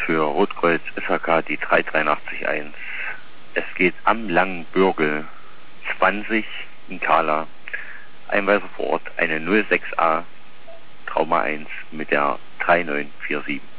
für Rotkreuz SHK die 3881. Es geht am Langen Bürgel 20 in Kala. Einweiser vor Ort eine 06A Trauma 1 mit der 3947.